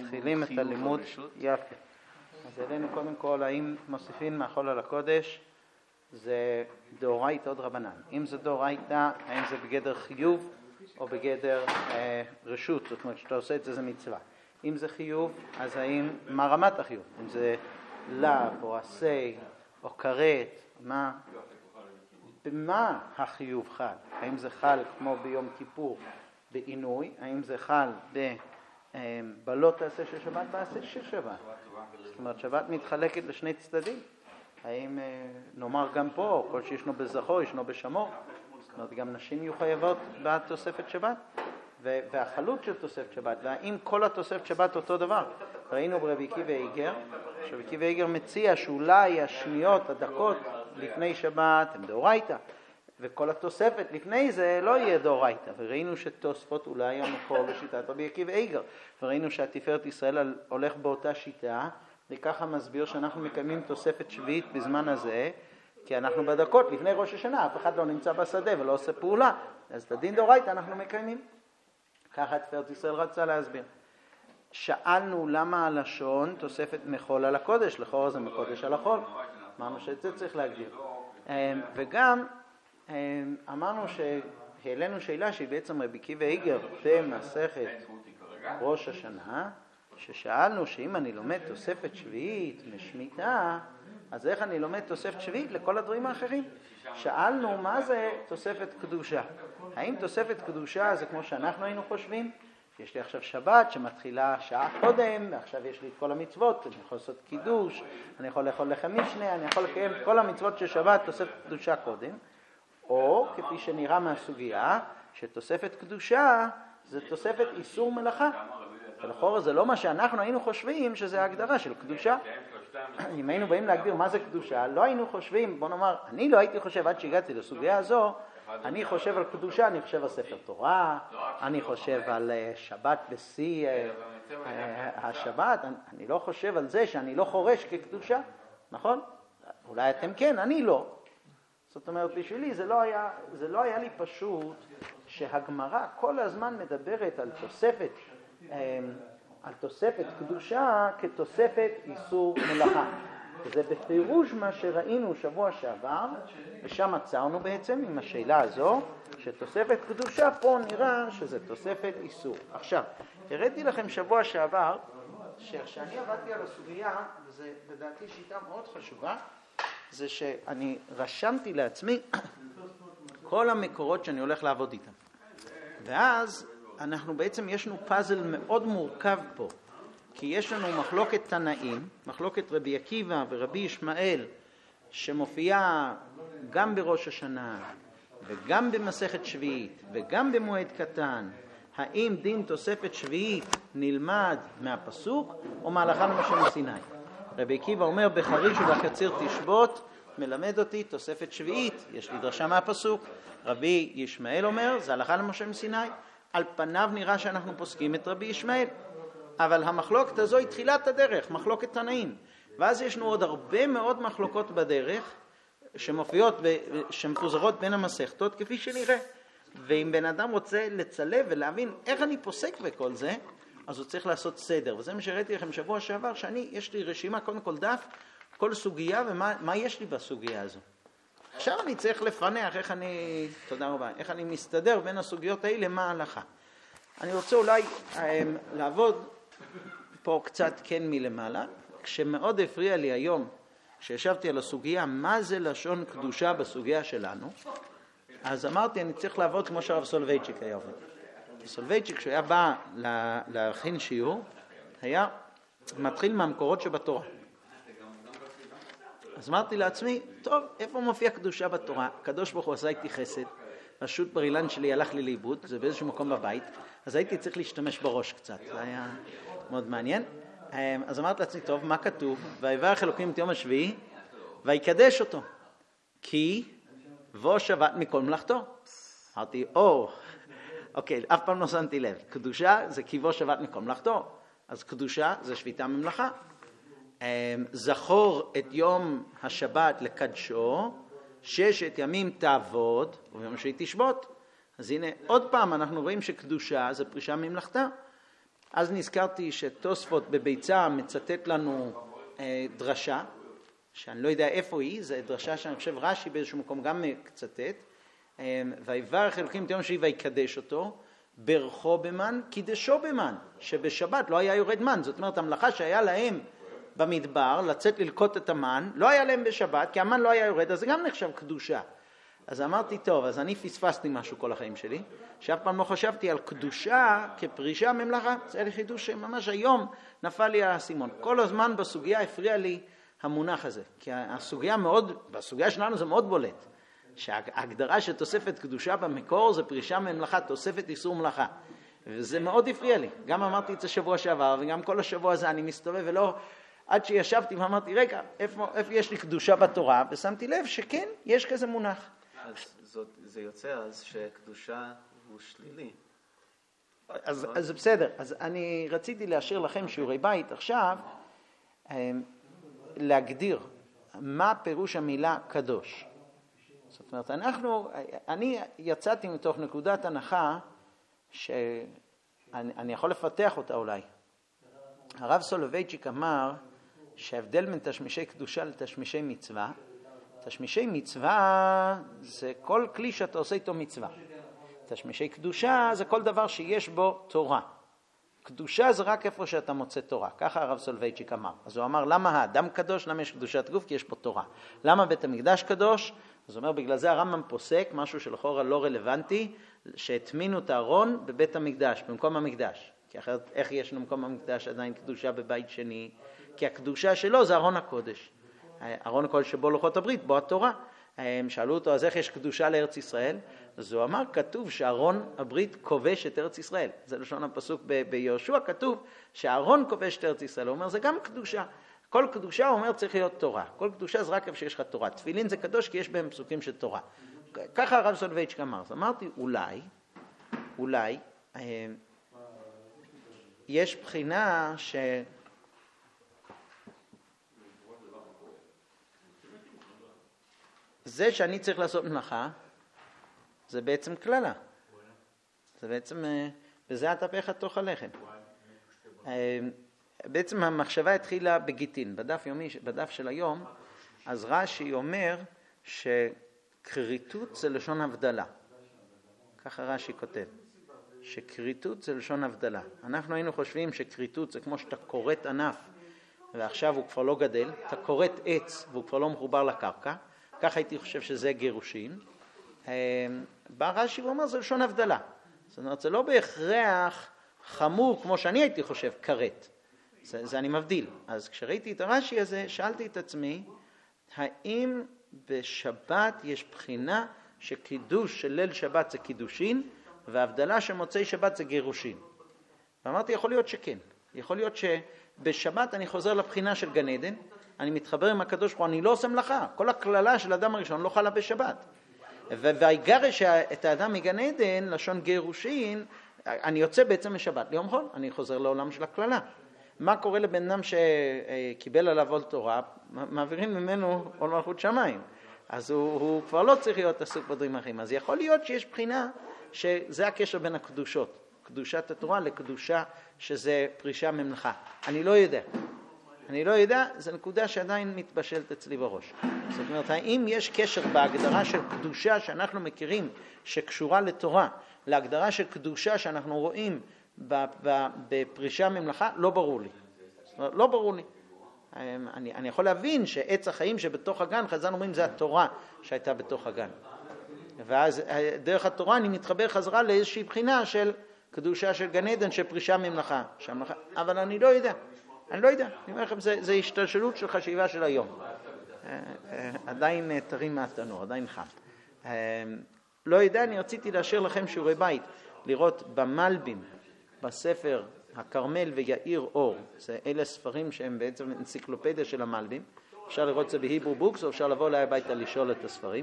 מתחילים את הלימוד. יפה. אז אלינו קודם כל, האם מוסיפים מהחול על הקודש, זה דאורייתא או דרבנן. אם זה דאורייתא, האם זה בגדר חיוב או בגדר רשות, זאת אומרת שאתה עושה את זה, זה מצווה. אם זה חיוב, אז האם, מה רמת החיוב? אם זה לאו או עשה או כרת, במה החיוב חל? האם זה חל כמו ביום כיפור בעינוי? האם זה חל בלא תעשה של שבת, בעשה של שבת? זאת אומרת, שבת מתחלקת לשני צדדים. האם נאמר גם פה, כל שישנו בזכור, ישנו בשמור? זאת אומרת, גם נשים יהיו חייבות בתוספת שבת? והחלות של תוספת שבת, והאם כל התוספת שבת אותו דבר? ראינו ברבי עקיבא איגר, שרבי עקיבא איגר מציע שאולי השניות, הדקות לפני שבת הם דאורייתא, וכל התוספת לפני זה לא יהיה דאורייתא. וראינו שתוספות אולי המקור בשיטת רבי עקיבא איגר, וראינו שהתפארת ישראל הולך באותה שיטה, וככה מסביר שאנחנו מקיימים תוספת שביעית בזמן הזה, כי אנחנו בדקות לפני ראש השנה, אף אחד לא נמצא בשדה ולא עושה פעולה, אז את הדין דאורייתא אנחנו מקיימים. ככה תפארת ישראל רצה להסביר. שאלנו למה הלשון תוספת מחול על הקודש, לכאורה זה מקודש על החול. אמרנו שאת זה צריך להגדיר. וגם אמרנו שהעלינו שאלה שהיא בעצם רבי עקיבא איגר במסכת ראש השנה, ששאלנו שאם אני לומד תוספת שביעית משמיטה, אז איך אני לומד תוספת שביעית לכל הדברים האחרים? שאלנו מה זה תוספת קדושה. האם תוספת קדושה זה כמו שאנחנו היינו חושבים? יש לי עכשיו שבת שמתחילה שעה קודם, ועכשיו יש לי את כל המצוות, אני יכול לעשות קידוש, אני יכול לאכול לחם משנה, אני יכול לקיים את כל המצוות של שבת, תוספת קדושה קודם. או כפי שנראה מהסוגיה, שתוספת קדושה זה תוספת איסור מלאכה. ולכאורה זה לא מה שאנחנו היינו חושבים שזה ההגדרה של קדושה. אם היינו באים להגדיר מה זה קדושה, לא היינו חושבים, בוא נאמר, אני לא הייתי חושב עד שהגעתי לסוגיה הזו, אני חושב על קדושה, אני חושב על ספר תורה, אני חושב על שבת בשיא השבת, אני לא חושב על זה שאני לא חורש כקדושה, נכון? אולי אתם כן, אני לא. זאת אומרת, בשבילי זה לא היה לי פשוט שהגמרא כל הזמן מדברת על תוספת קדושה כתוספת איסור מלאכה. וזה בפירוש מה שראינו שבוע שעבר, ושם עצרנו בעצם עם השאלה הזו, שתוספת קדושה פה נראה שזה תוספת איסור. עכשיו, הראיתי לכם שבוע שעבר, שכשאני עבדתי על הסוגיה, וזה לדעתי שיטה מאוד חשובה, זה שאני רשמתי לעצמי כל המקורות שאני הולך לעבוד איתם. ואז אנחנו בעצם יש לנו פאזל מאוד מורכב פה, כי יש לנו מחלוקת תנאים, מחלוקת רבי עקיבא ורבי ישמעאל, שמופיעה גם בראש השנה וגם במסכת שביעית וגם במועד קטן. האם דין תוספת שביעית נלמד מהפסוק או מהלכה למשה מסיני? רבי עקיבא אומר בחריש ובקציר תשבות, מלמד אותי תוספת שביעית, יש לי דרשה מהפסוק. רבי ישמעאל אומר זה הלכה למשה מסיני. על פניו נראה שאנחנו פוסקים את רבי ישמעאל, אבל המחלוקת הזו היא תחילת הדרך, מחלוקת תנאים. ואז יש לנו עוד הרבה מאוד מחלוקות בדרך שמופיעות שמפוזרות בין המסכתות כפי שנראה. ואם בן אדם רוצה לצלב ולהבין איך אני פוסק בכל זה, אז הוא צריך לעשות סדר. וזה מה שהראיתי לכם שבוע שעבר, יש לי רשימה, קודם כל דף, כל סוגיה ומה יש לי בסוגיה הזו. עכשיו אני צריך לפענח איך אני מסתדר בין הסוגיות האלה, מה ההלכה. אני רוצה אולי לעבוד פה קצת כן מלמעלה, כשמאוד הפריע לי היום, כשישבתי על הסוגיה, מה זה לשון קדושה בסוגיה שלנו, אז אמרתי, אני צריך לעבוד כמו שהרב סולובייצ'יק היה עובד. סולובייצ'יק, כשהוא היה בא להכין שיעור, היה מתחיל מהמקורות שבתורה. אז אמרתי לעצמי, טוב, איפה מופיע קדושה בתורה? הקדוש ברוך הוא עשה איתי חסד, פשוט בר אילן שלי הלך לי לאיבוד, זה באיזשהו מקום בבית, אז הייתי צריך להשתמש בראש קצת, זה היה מאוד מעניין. אז אמרתי לעצמי, טוב, מה כתוב? ויברך אלוקים את יום השביעי, ויקדש אותו, כי בו שבת מכל מלאכתו. אמרתי, אוקיי, אף פעם לא שמתי לב, קדושה זה כי בו שבת מכל מלאכתו, אז קדושה זה שביתה ממלאכה. זכור את יום השבת לקדשו, 6 ימים תעבוד וביום השביעי תשבות. אז הנה עוד פעם אנחנו רואים שקדושה זה פרישה ממלאכתה. אז נזכרתי שתוספות בביצה מצטט לנו דרשה, שאני לא יודע איפה היא, זו דרשה שאני חושב רש"י באיזשהו מקום גם מצטט, ויברך אלוקים את יום השביעי ויקדש אותו, ברכו במן, קידשו במן, שבשבת לא היה יורד מן. זאת אומרת, המלאכה שהיה להם במדבר, לצאת ללקוט את המן, לא היה להם בשבת, כי המן לא היה יורד, אז זה גם נחשב קדושה. אז אמרתי, טוב, אז אני פספסתי משהו כל החיים שלי, שאף פעם לא חשבתי על קדושה כפרישה ממלאכה. זה היה לי חידוש שממש היום נפל לי האסימון. כל הזמן בסוגיה הפריע לי המונח הזה, כי בסוגיה שלנו זה מאוד בולט. שההגדרה של תוספת קדושה במקור זה פרישה ממלאכה, תוספת איסור מלאכה. וזה מאוד הפריע לי. גם אמרתי את זה שבוע שעבר, וגם כל השבוע הזה אני מסתובב, ולא, עד שישבתי ואמרתי, רגע, איפה יש לי קדושה בתורה? ושמתי לב שכן, יש כזה מונח. אז זה יוצא אז שקדושה הוא שלילי. אז בסדר. אז אני רציתי להשאיר לכם שיעורי בית עכשיו, להגדיר מה פירוש המילה קדוש. זאת אומרת, אני יצאתי מתוך נקודת הנחה שאני יכול לפתח אותה אולי. הרב סולובייצ'יק אמר שההבדל בין תשמישי קדושה לתשמישי מצווה, תשמישי מצווה זה כל כלי שאתה עושה איתו מצווה. תשמישי קדושה זה כל דבר שיש בו תורה. קדושה זה רק איפה שאתה מוצא תורה. ככה הרב סולובייצ'יק אמר. אז הוא אמר, למה האדם קדוש? למה יש קדושת גוף? כי יש פה תורה. למה בית המקדש קדוש? אז הוא אומר, בגלל זה הרמב"ם פוסק משהו שלכאורה לא רלוונטי, שהטמינו את הארון בבית המקדש, במקום המקדש. כי אחרת, איך יש במקום המקדש עדיין קדושה בבית שני? כי הקדושה שלו זה ארון הקודש. ארון הקודש שבו לוחות הברית, בו התורה. שאלו אותו, אז איך יש קדושה לארץ ישראל? אז הוא אמר, כתוב שארון הברית כובש את ארץ ישראל. זה לשון הפסוק ביהושע, כתוב שארון כובש את ארץ ישראל. הוא אומר, זה גם קדושה. כל קדושה, הוא אומר, צריך להיות תורה. כל קדושה זה רק איפה שיש לך תורה. תפילין זה קדוש כי יש בהם פסוקים של תורה. ככה הרב סולובייצ'יק אמר. אז אמרתי, אולי, יש בחינה זה שאני צריך לעשות מלאכה, זה בעצם כללה. זה בעצם, וזה התהפך תוך הלחם. בעצם המחשבה התחילה בגיטין. בדף של היום, אז רש"י אומר שכריתות זה לשון הבדלה. ככה רש"י כותב. שכריתות זה לשון הבדלה. אנחנו היינו חושבים שכריתות זה כמו שאתה כורת ענף, ועכשיו הוא כבר לא גדל. אתה כורת עץ והוא כבר לא מחובר לקרקע. ככה הייתי חושב שזה גירושין. בא רש"י ואומר, זה לשון הבדלה. זאת אומרת, זה לא בהכרח חמור כמו שאני הייתי חושב, כרת. זה אני מבדיל. אז כשראיתי את הרש"י הזה, שאלתי את עצמי, האם בשבת יש בחינה שקידוש של ליל שבת זה קידושין, והבדלה שמוצאי שבת זה גירושין? ואמרתי, יכול להיות שכן. יכול להיות שבשבת אני חוזר לבחינה של גן עדן, אני מתחבר עם הקדוש ברוך הוא, אני לא עושה מלאכה. כל הכללה של האדם הראשון לא חלה בשבת. והיגרש את האדם מגן עדן, לשון גירושין, אני יוצא בעצם משבת ליום חול, אני חוזר לעולם של הכללה. מה קורה לבן אדם שקיבל עליו עול תורה? מעבירים ממנו עול מלכות שמיים. אז הוא כבר לא צריך להיות עסוק בדברים אחרים. אז יכול להיות שיש בחינה שזה הקשר בין הקדושות. קדושת התורה לקדושה שזה פרישה ממלאכה. אני לא יודע, זו נקודה שעדיין מתבשלת אצלי בראש. זאת אומרת, האם יש קשר בהגדרה של קדושה שאנחנו מכירים שקשורה לתורה, להגדרה של קדושה שאנחנו רואים בפרישה ממלאכה? לא ברור לי. לא ברור לי. אני יכול להבין שעץ החיים שבתוך הגן, חז"ל אומרים זה התורה שהייתה בתוך הגן. ואז דרך התורה אני מתחבר חזרה לאיזושהי בחינה של קדושה של גן עדן, של פרישה ממלאכה. אבל אני לא יודע. אני אומר לכם, זה השתלשלות של חשיבה של היום. עדיין תרים מהתנור, עדיין חם. לא יודע, אני רציתי להשאיר לכם שיעורי בית, לראות במלבים, בספר הכרמל ויאיר אור, אלה ספרים שהם בעצם אנציקלופדיה של המלבים, אפשר לראות את זה בהיברו בוקס, או אפשר לבוא אליי הביתה לשאול את הספרים.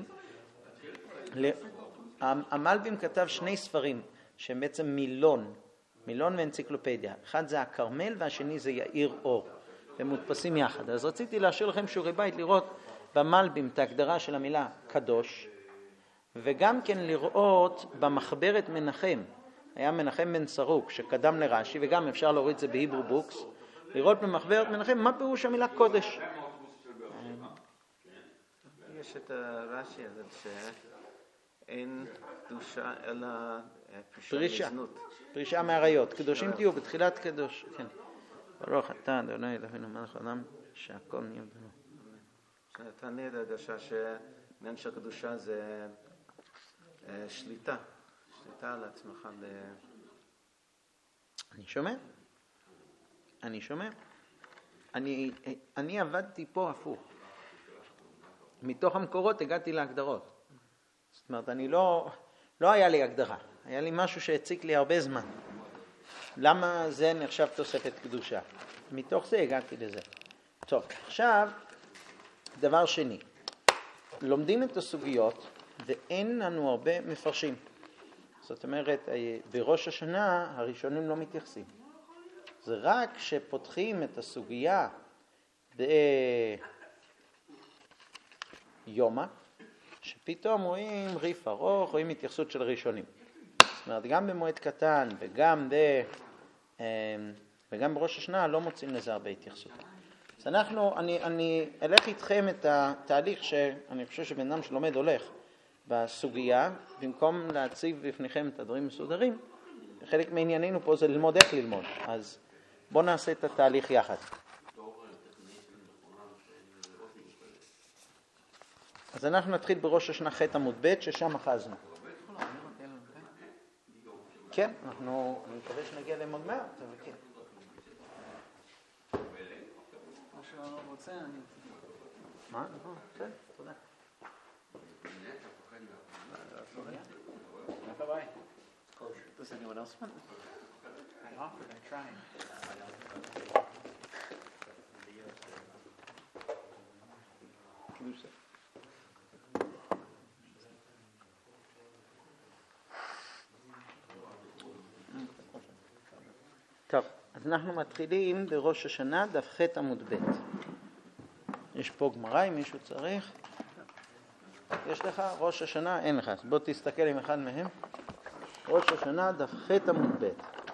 המלבים כתב שני ספרים, שהם בעצם מילון ואנציקלופדיה. אחד זה הכרמל והשני זה יאיר אור. הם מודפסים יחד. אז רציתי להשאיר לכם שיעורי בית לראות במלבים את ההגדרה של המילה קדוש, וגם כן לראות במחברת מנחם היה מנחם בן סרוק שקדם לרש"י, וגם אפשר להוריד את זה בהיברו בוקס, לראות במחברת מנחם מה פירוש המילה קודש. יש את הרש"י הזה שאין קדושה אלא פרישה מזנות. פרישה מעריות. קדושים תהיו בתחילת קדוש. כן. ברוך אתה אדוני אלוהינו מלך העולם שהכל נהיה בדברו. תענה את ההרגשה שעניין של קדושה זה שליטה על עצמך. אני שומע. אני עבדתי פה הפוך. מתוך המקורות הגעתי להגדרות. זאת אומרת, לא היה לי הגדרה. היה לי משהו שהציק לי הרבה זמן. למה זה נחשב תוספת קדושה? מתוך זה הגעתי לזה. טוב, עכשיו, דבר שני. לומדים את הסוגיות ואין לנו הרבה מפרשים. זאת אומרת, בראש השנה הראשונים לא מתייחסים. זה רק שפותחים את הסוגיה ביומא, שפתאום רואים ריף ארוך, רואים התייחסות של ראשונים. זאת אומרת, גם במועד קטן וגם בראש השנה לא מוצאים לזה הרבה התייחסות. אז אני אלך איתכם את התהליך שאני חושב שבן אדם שלומד הולך בסוגיה, במקום להציב בפניכם את הדברים מסודרים, חלק מענייננו פה זה ללמוד איך ללמוד. אז בואו נעשה את התהליך יחד. אז אנחנו נתחיל בראש השנה ח' עמוד ב' ששם אחזנו. כן, אני מקווה שנגיע לעמוד 100, כן. מה שלא רוצה, אני... מה? בסדר, תודה. Does anyone else want? I offered, I tried. טוב, אז אנחנו מתחילים בראש השנה, דף ח' עמוד ב'. יש פה גמרא, אם מישהו צריך. יש לך ראש השנה? אין לך. אז בוא תסתכל עם אחד מהם. ראש השנה, דף ח' עמוד ב'.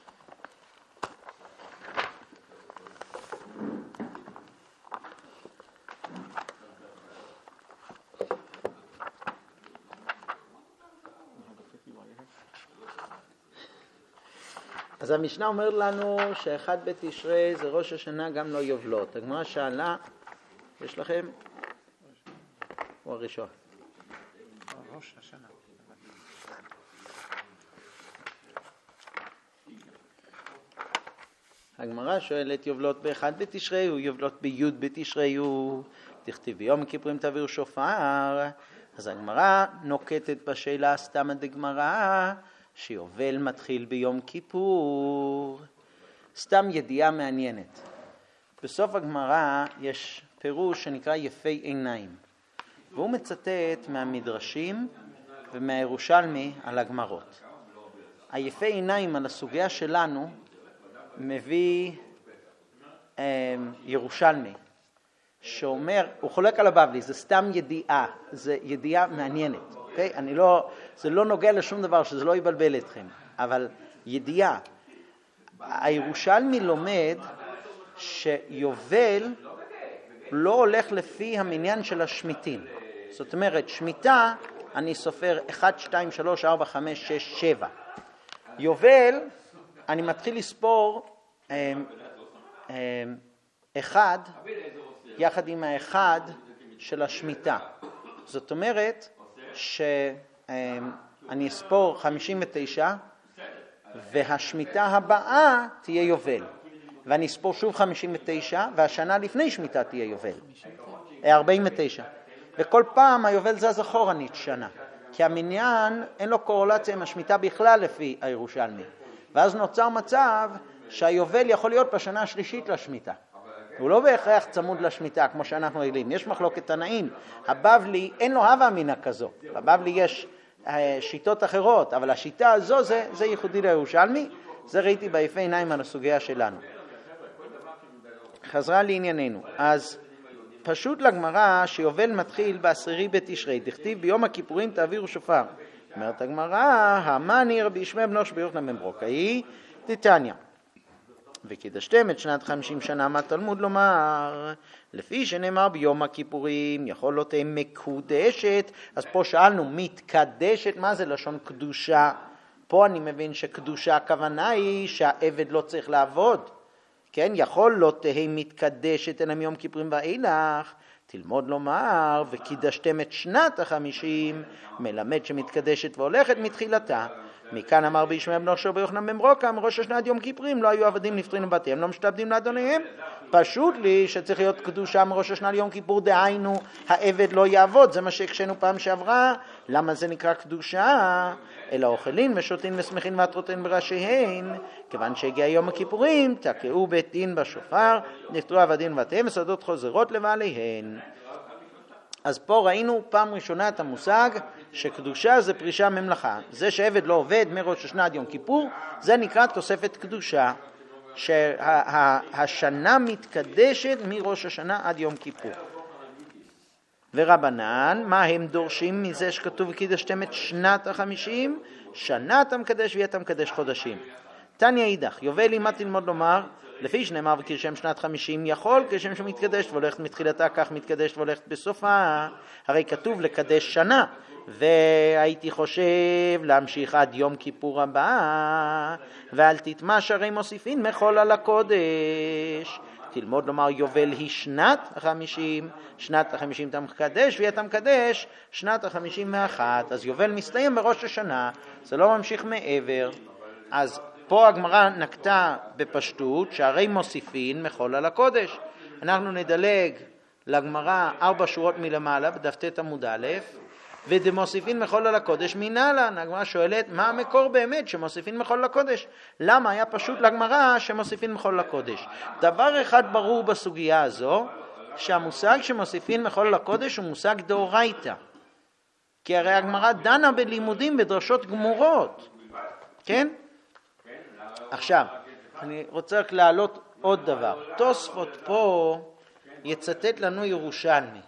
אז המשנה אומר לנו שאחד בתשרי זה ראש השנה גם לא יובלות. הגמרא שאלה, יש לכם? הוא הראשון. ראש השנה. הגמרא שואלת יובלות באחד בתשרי הוא, יובלות בי' בתשרי הוא, תכתיב ביום כיפורים תעביר שופר. אז הגמרא נוקטת בשאלה סתמא דגמרא, שיובל מתחיל ביום כיפור. סתם ידיעה מעניינת. בסוף הגמרא יש פירוש שנקרא יפי עיניים. והוא מצטט מהמדרשים ומהירושלמי על הגמרות. היפי עיניים על הסוגיה שלנו מביא ירושלמי, שאומר, הוא חולק על הבבלי, זה סתם ידיעה, זה ידיעה מעניינת. אוקיי? זה לא נוגע לשום דבר, שזה לא יבלבל אתכם, אבל ידיעה. הירושלמי לומד שיובל לא הולך לפי המניין של השמיטים. זאת אומרת, שמיטה, אני סופר 1, 2, 3, 4, 5, 6, 7. יובל, אני מתחיל לספור 1 יחד עם האחד של השמיטה. זאת אומרת שאני אספור 59 והשמיטה הבאה תהיה יובל. ואני אספור שוב 59 והשנה לפני שמיטה תהיה יובל. 49. וכל פעם היובל זז אחורנית שנה. כי המניין אין לו קורלציה עם השמיטה בכלל לפי הירושלמי. ואז נוצר מצב שהיובל יכול להיות בשנה השלישית לשמיטה. הוא לא בהכרח צמוד לשמיטה כמו שאנחנו רגילים. יש מחלוקת תנאים. הבבלי אין לו הווה אמינה כזו. בבבלי יש שיטות אחרות, אבל השיטה הזו זה ייחודי לירושלמי. זה ראיתי ביפי עיניים על הסוגיה שלנו. חזרה לענייננו. אז פשוט לגמרא שיובל מתחיל בעשירי בתשרי, דכתיב ביום הכיפורים תעבירו שופר. אומרת הגמרא, המאני רבי ישמעאל בנו של רבי יוחנן בן ברוקאי, דתניא. וקידשתם את שנת 50 שנה מהתלמוד לומר, לפי שנאמר ביום הכיפורים, יכול לא תהיה מקודשת. אז פה שאלנו, מתקדשת, מה זה לשון קדושה? פה אני מבין שקדושה הכוונה היא שהעבד לא צריך לעבוד. כן, יכול לא תהיה מתקדשת אלא מיום כיפורים ואילך. תלמוד לומר, וקידשתם את שנת 50, מלמד שמתקדשת והולכת מתחילתה. מכאן אמר בישמעאל בנו של רבי יוחנן בן ברוקאי, מראש השנה עד יום כיפורים לא היו עבדים נפטרים לבתיהם, לא משתעבדים לאדוניהם. פשוט לי שצריך להיות קדושה מראש השנה ליום כיפור, דהיינו העבד לא יעבוד. זה מה שהקשינו פעם שעברה. למה זה נקרא קדושה? אלא אוכלין ושותין ושמחין ועטרותין בראשיהן, כיוון שהגיע יום הכיפורים, תקעו בית דין בשופר, נפטרו עבדים לבתיהם וסעודות חוזרות לבעליהן. אז פה ראינו פעם ראשונה את המושג שקדושה זה פרישה ממלאכה. זה שעבד לא עובד מראש השנה עד יום כיפור, זה נקרא תוספת קדושה, שהשנה מתקדשת מראש השנה עד יום כיפור. ורבנן, מה הם דורשים מזה שכתוב קידשתם את שנת 50? שנה אתה מקדש ואתה מקדש חודשים. תניא אידך, יובל מה תלמוד לומר, לפי שנאמר וקידשם שנת 50, יכול כשם שמתקדשת והולכת מתחילתה כך מתקדשת והולכת בסופה. הרי כתוב לקדש שנה, והייתי חושב להמשיך עד יום כיפור הבא, ואל תתמש הרי מוסיפין מחול על הקודש. תלמוד לומר יובל היא שנת 50, שנת 50 אתה מקדש ואתה מקדש שנת 51. אז יובל מסתיים בראש השנה, זה לא ממשיך מעבר. אז פה הגמרא נקטה בפשטות שהרי מוסיפין מחול על הקודש. אנחנו נדלג לגמרא 4 שורות מלמעלה בדף ט עמוד א', ודמוסיפין מחול על הקודש מנהלן. הגמרא שואלת מה המקור באמת שמוסיפין מחול על הקודש? למה היה פשוט לגמרא שמוסיפין מחול על הקודש? דבר אחד ברור בסוגיה הזו, שהמושג שמוסיפין מחול על הקודש הוא מושג דאורייתא. כי הרי הגמרא דנה בלימודים בדרשות גמורות. כן? עכשיו, אני רוצה רק להעלות עוד דבר. תוספות פה יצטט לנו ירושלמי.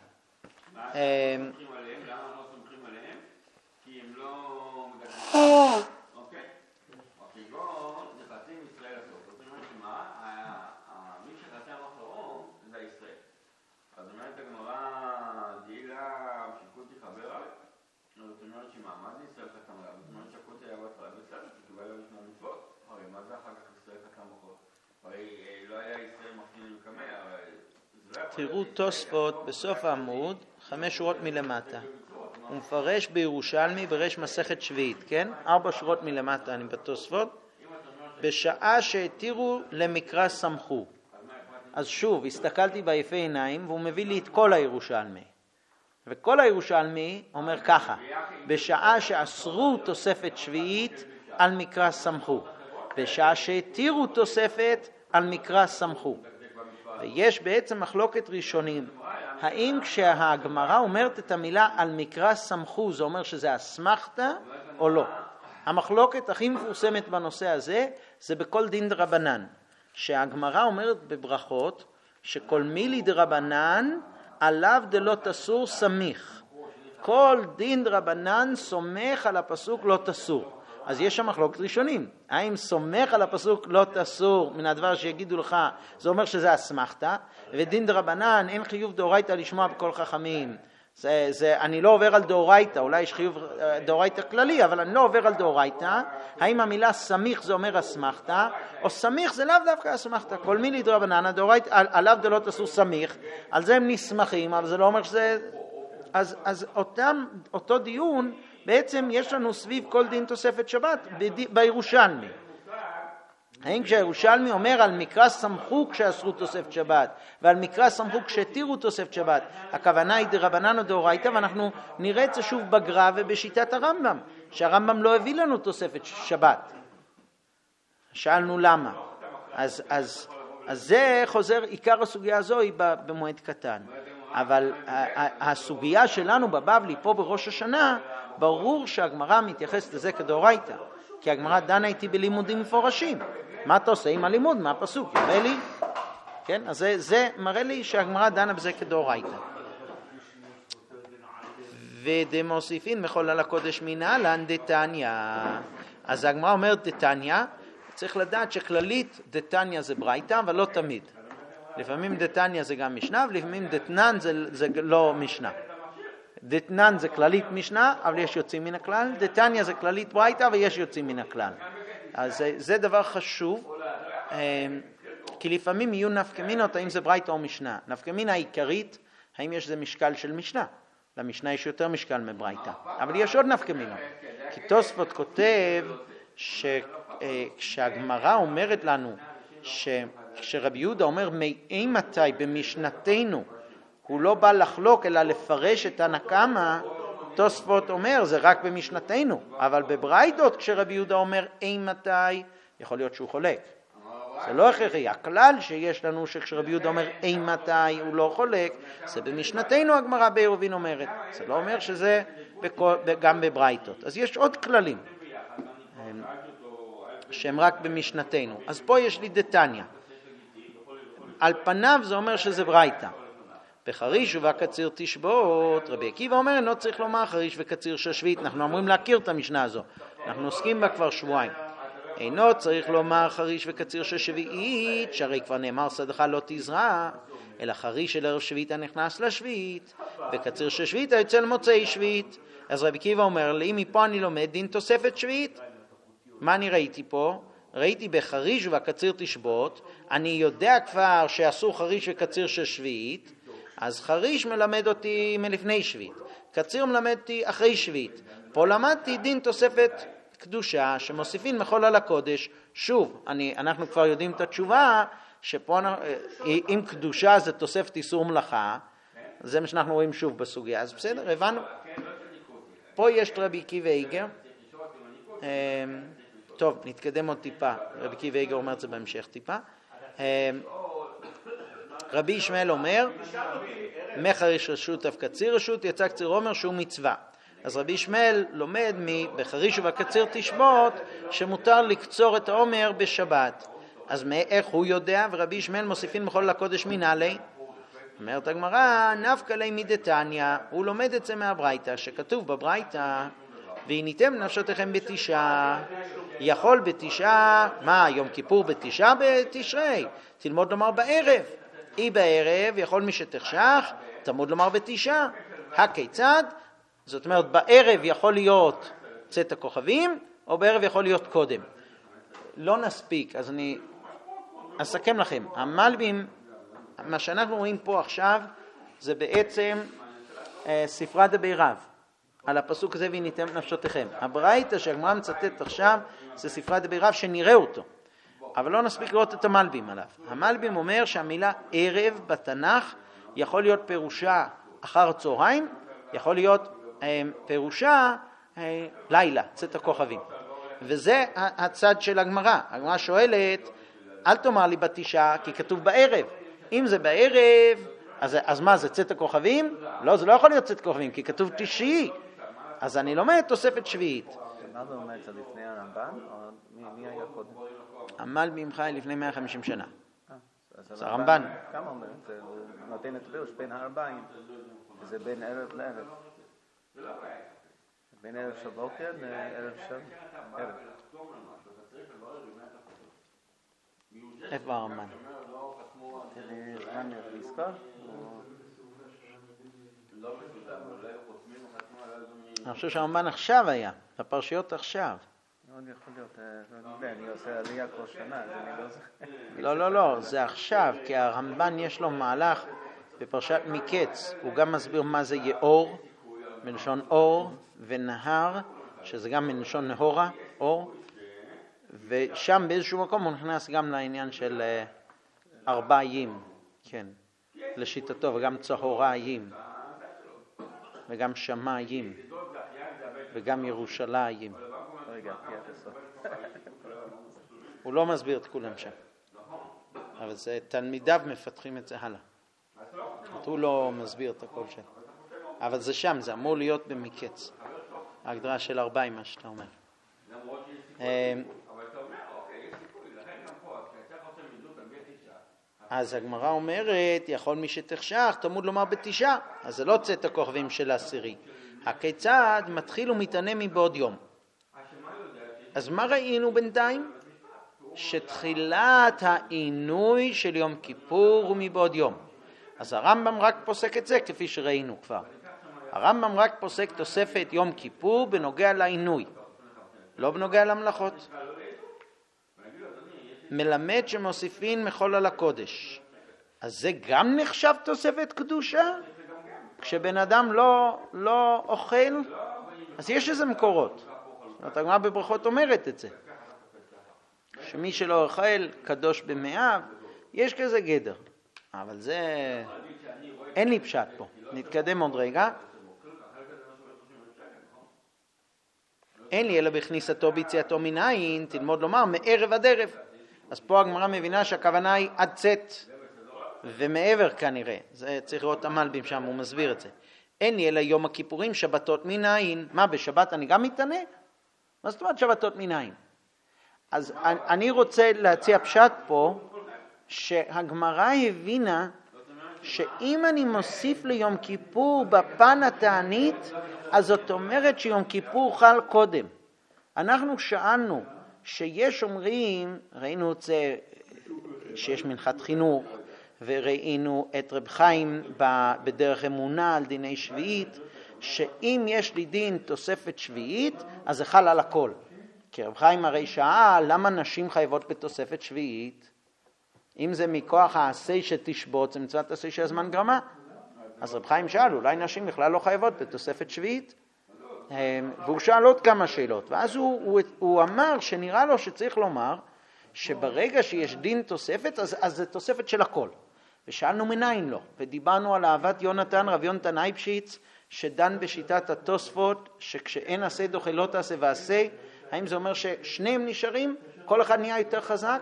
תראו תוספות בסוף העמוד, 5 שורות מלמטה. הוא מפרש בירושלמי בראש מסכת שביעית, כן? 4 שורות מלמטה אני בתוספות. בשעה שהתירו למקרא סמכו. אז שוב, הסתכלתי ביפה עיניים והוא מביא לי את כל הירושלמי. וכל הירושלמי אומר ככה, בשעה שאסרו תוספת שביעית על מקרא סמכו. בשעה שהתירו תוספת על מקרא סמכו. ויש בעצם מחלוקת ראשונים, האם כשהגמרא אומרת את המילה על מקרא סמכו, זה אומר שזה אסמכתא או לא? המחלוקת הכי מפורסמת בנושא הזה, זה בכל דין דרבנן, שהגמרא אומרת בברכות, שכל מילי דרבנן עליו דלא תסור סמיך. כל דין דרבנן סומך על הפסוק לא תסור. אז יש שם מחלוקת ראשונים. האם סומך על הפסוק לא תסור מן הדבר שיגידו לך, זה אומר שזה אסמכתא, ודין דרבנן אין חיוב דאורייתא לשמוע בכל חכמים. אני לא עובר על דאורייתא, אולי יש חיוב דאורייתא כללי, אבל אני לא עובר על דאורייתא. האם המילה סמיך זה אומר אסמכתא, או סמיך זה לאו דווקא אסמכתא. כל מילי דרבנן, עליו דלא תסור סמיך, על זה הם נסמכים, אבל זה לא אומר שזה... אז אותו דיון בעצם יש לנו סביב כל דין תוספת שבת בירושלמי. האם כשהירושלמי אומר על מקרא סמכו כשאסרו תוספת שבת, ועל מקרא סמכו כשתירו תוספת שבת, הכוונה היא דרבנן או דאורייתא, ואנחנו נראה את זה שוב בגר"א ובשיטת הרמב"ם, שהרמב"ם לא הביא לנו תוספת שבת. שאלנו למה. אז זה חוזר, עיקר הסוגיה הזו היא במועד קטן. אבל הסוגיה שלנו בבבלי פה בראש השנה, ברור שהגמרא מתייחסת לזה כדאורייתא, כי הגמרא דנה איתי בלימודים מפורשים. מה אתה עושה עם הלימוד? מה הפסוק? יראה לי? כן? אז זה מראה לי שהגמרא דנה בזה כדאורייתא. ודמוסיפין מחול על הקודש מנהלן דתניא. אז הגמרא אומרת דתניא, צריך לדעת שכללית דתניא זה ברייתא, אבל לא תמיד. לפעמים דתניא זה גם משנה, ולפעמים דתנן זה לא משנה. דתנן זה כללית משנה, אבל יש יוצאים מן הכלל. דתניא זה כללית ברייתא, ויש יוצאים מן הכלל. אז זה דבר חשוב, כי לפעמים יהיו נפקמינות, האם זה ברייתא או משנה. נפקמינה העיקרית, האם יש זה משקל של משנה. למשנה יש יותר משקל מברייתא. אבל יש עוד נפקמינות. כי תוספות כותב כשהגמרא אומרת לנו שרבי יהודה אומר מאימתי במשנתנו הוא לא בא לחלוק אלא לפרש את הנקמה, תוספות אומר זה רק במשנתנו, אבל בברייתות כשרבי יהודה אומר אימתי יכול להיות שהוא חולק. זה לא הכרחי, הכלל שיש לנו שכשרבי יהודה אומר אימתי הוא לא חולק, זה במשנתנו הגמרא בעירובין אומרת, זה לא אומר שזה גם בברייתות. אז יש עוד כללים שהם רק במשנתנו. אז פה יש לי דתניא. על פניו זה אומר שזה ברייתא. בחריש ובקציר תשבות, רבי עקיבא אומר, לא צריך לומר חריש וקציר ששביעית. אנחנו אמורים להכיר את המשנה הזו. אנחנו עוסקים בה כבר שבועיים. אינו צריך לומר חריש וקציר ששביעית, שהרי כבר נאמר שדך לא תזרע, אלא חריש של ערב שביעית הנכנס לשביעית, וקציר ששביעית היוצא למוצאי שביעית. אז רבי עקיבא אומר לי, מפה אני לומד דין תוספת שביעית. מה אני ראיתי פה? ראיתי בחריש ובקציר תשבות, אני יודע כבר שאסור חריש וקציר של שביעית, אז חריש מלמד אותי מלפני שביעית, קציר מלמד אותי אחרי שביעית. פה למדתי דין תוספת קדושה שמוסיפין מחול על הקודש. שוב, אנחנו כבר יודעים את התשובה, שפה אם קדושה זה תוספת איסור מלאכה, זה מה שאנחנו רואים שוב בסוגיה. אז בסדר, הבנו. פה יש רבי עקיבא איגר. טוב, נתקדם עוד טיפה. רבי עקיבא איגר אומר את זה בהמשך טיפה. רבי ישמעאל אומר, מחריש רשות אף קציר רשות, יצא קציר אומר שהוא מצווה. אז רבי ישמעאל לומד בחריש ובקציר תשבות שמותר לקצור את העומר בשבת. אז איך הוא יודע? ורבי ישמעאל מוסיפין מחול לקודש מנהלי. אומרת הגמרא, נפקא ליה מדתניא, הוא לומד את זה מהברייתא, שכתוב בברייתא, והניתם נפשותיכם בתשעה. יכול בתשעה, מה, יום כיפור בתשעה בתשרי? תלמוד לומר בערב. אי בערב, יכול מי שתחשך, תלמוד לומר בתשעה. הכיצד? זאת אומרת, בערב יכול להיות צאת הכוכבים, או בערב יכול להיות קודם. לא נספיק, אז אני אסכם לכם. המלבים, מה שאנחנו רואים פה עכשיו, זה בעצם ספרה דבי-רב. על הפסוק הזה והניתם נפשותיכם. הברייתא שהגמרא מצטט עכשיו זה ספרה דבי-רב שנראה אותו, אבל לא נספיק לראות את המלבים עליו. המלבים אומר שהמילה ערב בתנ"ך יכול להיות פירושה אחר צהריים, יכול להיות פירושה לילה, צאת הכוכבים. וזה הצד של הגמרא. הגמרא שואלת, אל תאמר לי בתשעה, כי כתוב בערב. אם זה בערב, אז מה זה, צאת הכוכבים? לא, זה לא יכול להיות צאת הכוכבים, כי כתוב תשיעי. אז אני לומד תוספת שביעית. מה זה אומר, זה לפני הרמב"ן, או מי היה קודם? המלבים חי לפני 150 שנה. זה הרמב"ן. כמה אומר? הוא נותן את פירוש בין הארבעים, וזה בין ערב לערב. בין ערב של בוקר לערב של ערב. איפה הרמב"ן? זמן לזכור? אני חושב שהרמב"ן עכשיו היה, בפרשיות עכשיו. מאוד יכול להיות, אני עושה עלייה כל שנה, אז אני לא זוכר. לא, זה עכשיו, כי הרמב"ן יש לו מהלך בפרשת מקץ, הוא גם מסביר מה זה יאור, מלשון אור, ונהר, שזה גם מלשון נהורה, אור, ושם באיזשהו מקום הוא נכנס גם לעניין של ארבעים, כן, לשיטתו, וגם צהריים, וגם שמיים, וגם ירושלים. הוא לא מסביר את כולם שם, אבל זה תלמידיו מפתחים את זה הלאה. הוא לא מסביר את הכל שם, אבל זה שם, זה אמור להיות במקץ, ההגדרה של 40, מה שאתה אומר. אז הגמרא אומרת, יכול מי שתחשך, תלמוד לומר בתשעה. אז זה לא צאת הכוכבים של העשירי. הכיצד מתחיל ומתענה מבעוד יום. אז מה ראינו בינתיים? שתחילת העינוי של יום כיפור הוא מבעוד יום. אז הרמב"ם רק פוסק את זה כפי שראינו כבר. הרמב"ם רק פוסק תוספת יום כיפור בנוגע לעינוי, לא בנוגע למלאכות. מלמד שמוסיפין מחול על הקודש. אז זה גם נחשב תוספת קדושה? כשבן אדם לא אוכל, אז יש איזה מקורות. הגמרא בברכות אומרת את זה. שמי שלא אוכל קדוש במאיו, יש כזה גדר. אבל זה... אין לי פשט פה. נתקדם עוד רגע. אין לי אלא בכניסתו ביציאתו מן העין, תלמוד לומר מערב עד ערב. אז פה הגמרא מבינה שהכוונה היא עד צאת, ומעבר כנראה. זה צריך לראות המלבים שם, הוא מסביר את זה. אין לי אלא יום הכיפורים שבתות מן העין. מה, בשבת אני גם מתענה? מה זאת אומרת שבתות מן העין? אז אני רוצה להציע פשט פה, שהגמרא הבינה שאם אני מוסיף ליום כיפור בפן התענית, אז זאת אומרת שיום כיפור חל קודם. אנחנו שאלנו שיש אומרים, ראינו את זה שיש מנחת חינוך, וראינו את רב חיים בדרך אמונה על דיני שביעית, שאם יש לי דין תוספת שביעית, אז זה חל על הכל. כי רב חיים הרי שאל, למה נשים חייבות בתוספת שביעית? אם זה מכוח העשה שתשבות, זה מצוות עשה של הזמן גרמה. אז רב חיים שאל, אולי נשים בכלל לא חייבות בתוספת שביעית? והוא שאל עוד כמה שאלות. ואז הוא אמר שנראה לו שצריך לומר, שברגע שיש דין תוספת, אז זה תוספת של הכל. ושאלנו מניין לא. ודיברנו על אהבת יונתן, רב יונתן אייבשיץ, שדן בשיטת התוספות, שכשאין עשה דוחה לא תעשה ועשה, האם זה אומר ששניהם נשארים? כל אחד נהיה יותר חזק?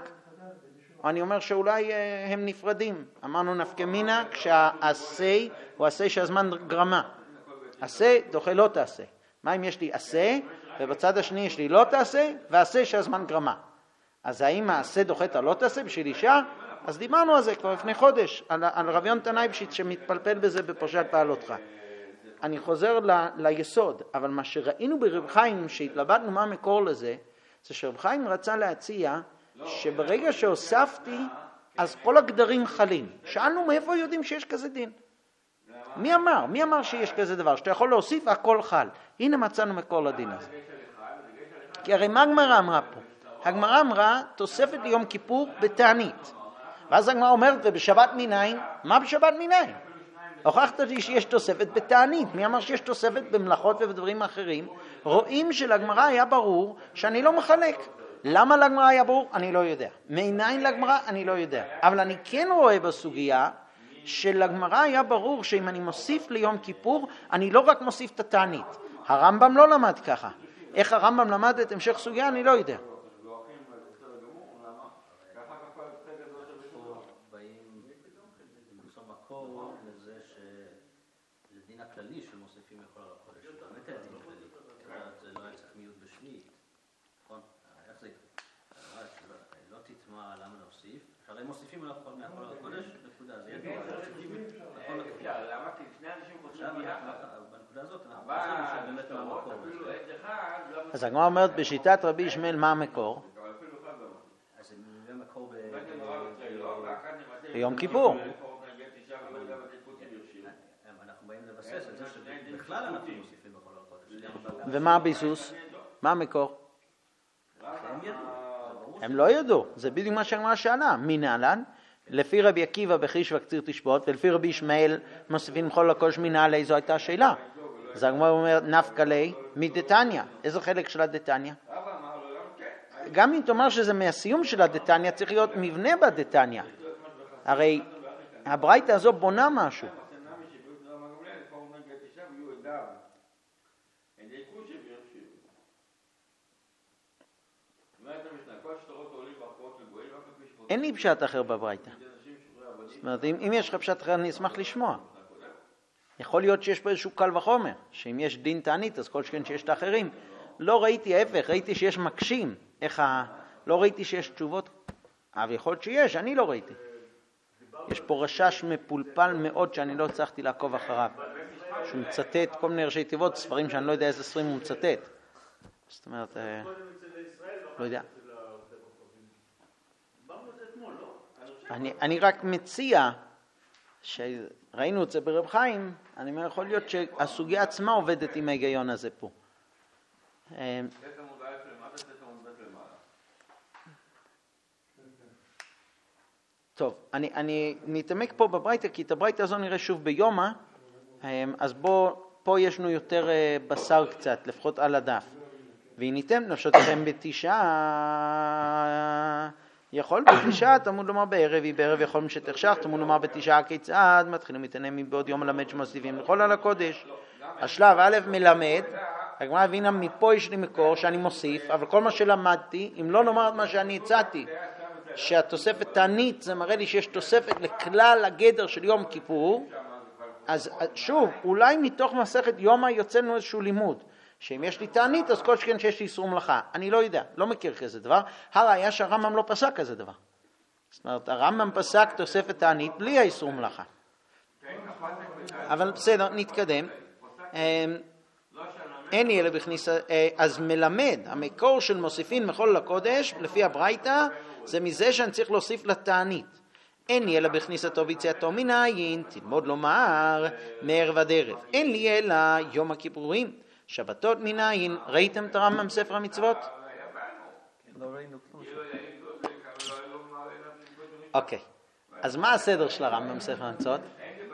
אני אומר שאולי הם נפרדים. אמרנו נפקא מינה כשהעשה הוא עשה שהזמן גרמה. עשה דוחה לא תעשה. מה אם יש לי עשה ובצד השני יש לי לא תעשה ועשה שהזמן גרמה? אז האם העשה דוחה את הלא תעשה בשביל אישה? אז דיברנו על זה כבר לפני חודש, על רב יונתן אייבשיץ שמתפלפל בזה בפרשת פעלותך. אני חוזר ליסוד, אבל מה שראינו ברב חיים שהתלבטנו מה המקור לזה, זה שרב חיים רצה להציע שברגע שהוספתי, אז כל הגדרים חלים. שאלנו מאיפה יודעים שיש כזה דין? מי אמר? מי אמר שיש כזה דבר? שאתה יכול להוסיף, הכל חל. הנה מצאנו מקור לדין הזה. כי הרי מה הגמרא אמרה פה? הגמרא אמרה, תוספת ליום כיפור בתענית. ואז הגמרא אומרת, ובשבת מניין? מה בשבת מניין? הוכחת לי שיש תוספת בתענית. מי אמר שיש תוספת במלאכות ובדברים אחרים? רואים שלגמרא היה ברור שאני לא מחלק. למה לגמרא היה ברור? אני לא יודע. מניין לגמרא? אני לא יודע. אבל אני כן רואה בסוגיה שלגמרא היה ברור שאם אני מוסיף ליום כיפור, אני לא רק מוסיף את התענית. הרמב"ם לא למד ככה. איך הרמב"ם למד את המשך סוגיה? אני לא יודע. הרי מוסיפים עליו כל מהכל הקודש, נקודה, זה ידוע, הכל לקודש. למדתי, שני אנשים חושבים ביחד. בנקודה הזאת, אנחנו חושבים שבאמת מה המקור. אז הגמרא אומרת, בשיטת רבי ישמעאל מה המקור? אז זה מקור ביום כיפור. אנחנו באים לבסס את זה שבכלל אנחנו מוסיפים בכל הקודש. ומה הביסוס? מה המקור? הם לא ידעו, זה בדיוק מה שהגמרא שאלה. מנהלן, לפי רבי עקיבא בחיש וקציר תשבות, ולפי רבי ישמעאל מוסיפים בכל הקודש מנהלי, זו הייתה השאלה. אז הגמרא אומרת, נפקא ליה מדתניא. איזה חלק של הדתניא? גם אם תאמר שזה מהסיום של הדתניא, צריך להיות מבנה בדתניא. הרי הברייתא הזו בונה משהו. אין לי פשט אחר בברייתא. זאת אומרת, אם יש לך פשט אחר, אני אשמח לשמוע. יכול להיות שיש פה איזשהו קל וחומר, שאם יש דין תענית, אז כל שכן שיש את האחרים. לא ראיתי ההפך, ראיתי שיש מקשים. לא ראיתי שיש תשובות, אבל יכול להיות שיש, אני לא ראיתי. יש פה רשש מפולפל מאוד שאני לא הצלחתי לעקוב אחריו. שהוא מצטט כל מיני ראשי תיבות, ספרים שאני לא יודע איזה ספרים הוא מצטט. זאת אומרת, לא יודע. אני רק מציע, שראינו את זה ברב חיים, אני אומר, יכול להיות שהסוגיה עצמה עובדת עם ההיגיון הזה פה. טוב, אני נתעמק פה בברייתא, כי את הברייתא הזו נראה שוב ביומא, אז פה יש לנו יותר בשר קצת, לפחות על הדף. והניתם נפשותיכם בתשעה, יכול בתשעה, תמוד לומר בערב, היא בערב יכול משתחשך, תמוד לומר בתשעה כיצד, מתחילים מתענם מבעוד יום למד שמוסיפים לכל על הקודש. השלב א' מלמד, הגמרא הבינה מפה יש לי מקור שאני מוסיף, אבל כל מה שלמדתי, אם לא נאמר את מה שאני הצעתי, שהתוספת תענית זה מראה לי שיש תוספת לכלל הגדר של יום כיפור, אז שוב, אולי מתוך מסכת יומא יוצאנו איזשהו לימוד, שאם יש לי תענית אז כל שכן שיש לי איסור מלאכה. אני לא יודע, לא מכיר כזה דבר. הראיה שהרמב"ם לא פסק כזה דבר. זאת אומרת, הרמב"ם פסק תוספת תענית בלי האיסור מלאכה. אבל בסדר, נתקדם. אין לי אלא בכניסה, אז מלמד, המקור של מוסיפין מחול לקודש, לפי הברייתא, זה מזה שאני צריך להוסיף לתענית. אין לי אלא בכניסתו ויציאתו מניין, תלמוד לומר מערב עד ערב. אין לי אלא יום הכיפורים, שבתות מניין. ראיתם את הרמב"ם ספר המצוות? לא ראינו כלום. אוקיי, אז מה הסדר של הרמב"ם ספר המצוות?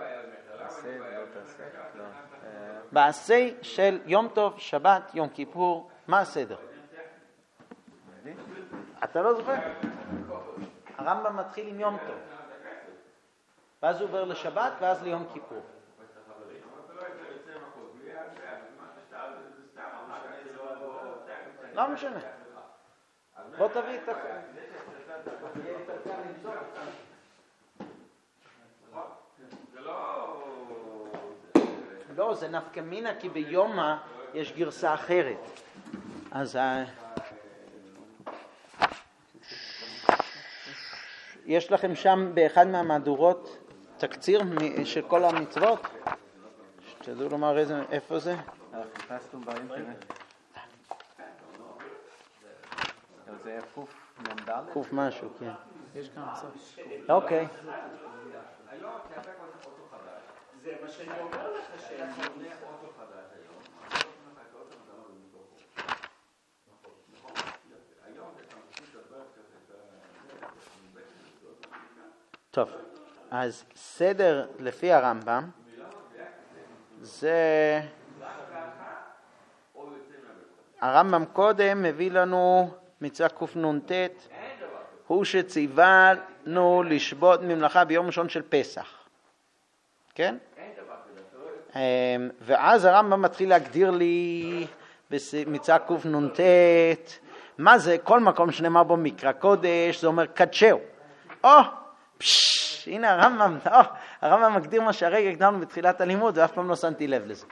בעשה של יום טוב, שבת, יום כיפור, מה הסדר? אתה לא זוכר? הרמב"ם מתחיל עם יום טוב, ואז הוא עובר לשבת, ואז ליום כיפור. לא משנה. בוא תביא את הכל. לא, זה נפקא מינה, כי ביומא יש גרסה אחרת. אז יש לכם שם באחד מהמהדורות תקציר של כל המצוות? שתדעו לומר איפה זה? חיפשנו באינטרנט. זה היה קוף מ"ד? קוף משהו, כן. יש כאן סוף. אוקיי. זה מה שאני אומר לך שאנחנו בני אוטו חדש היום. טוב, אז סדר לפי הרמב"ם זה הרמב"ם קודם מביא לנו מצווה קנ"ט, הוא שציוונו לשבות ממלאכה ביום ראשון של פסח, כן? ואז הרמב"ם מתחיל להגדיר לי במצווה קנ"ט מה זה כל מקום שנאמר בו מקרא קודש, זה אומר קדשהו. הנה הרמב"ם מגדיר מה שהרגע הקדמנו בתחילת הלימוד ואף פעם לא שמתי לב לזה.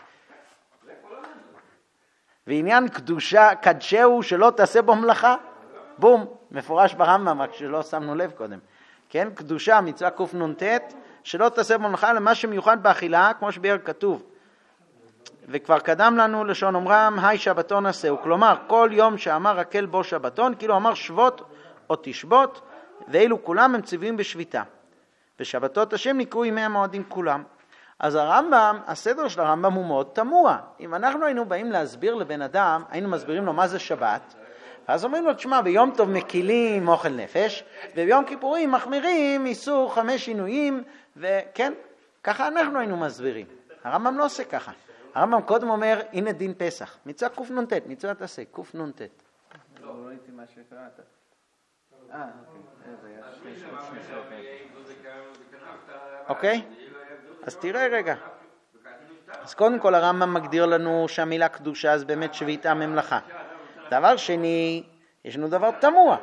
ועניין קדושה קדשהו שלא תעשה בו מלאכה, בום, מפורש ברמב"ם, רק שלא שמנו לב קודם. כן, קדושה, מצווה קנ"ט, שלא תעשה בו מלאכה למה שמיוחד באכילה, כמו שביאר כתוב. וכבר קדם לנו לשון אומרם, היי שבתון עשהו, כלומר כל יום שאמר הקל בו שבתון, כאילו אמר שבות או תשבות, ואילו כולם הם ציוויים בשביתה. ושבתות השם נקראו ימי המועדים כולם. אז הרמב"ם, הסדר של הרמב"ם הוא מאוד תמוה. אם אנחנו היינו באים להסביר לבן אדם, היינו מסבירים לו מה זה שבת, אז אומרים לו, תשמע, ביום טוב מקילים אוכל נפש, וביום כיפורים מחמירים איסור 5 עינויים, וכן, ככה אנחנו היינו מסבירים. הרמב"ם לא עושה ככה. הרמב"ם קודם אומר, הנה דין פסח, מצווה קנ"ט, מצוות עשה, קנ"ט. לא ראיתי מה שקראת. אוקיי? אז תראה רגע. אז קודם כל הרמב"ם מגדיר לנו שהמילה קדושה זה באמת שביתה ממלאכה. דבר שני, יש לנו דבר תמוה.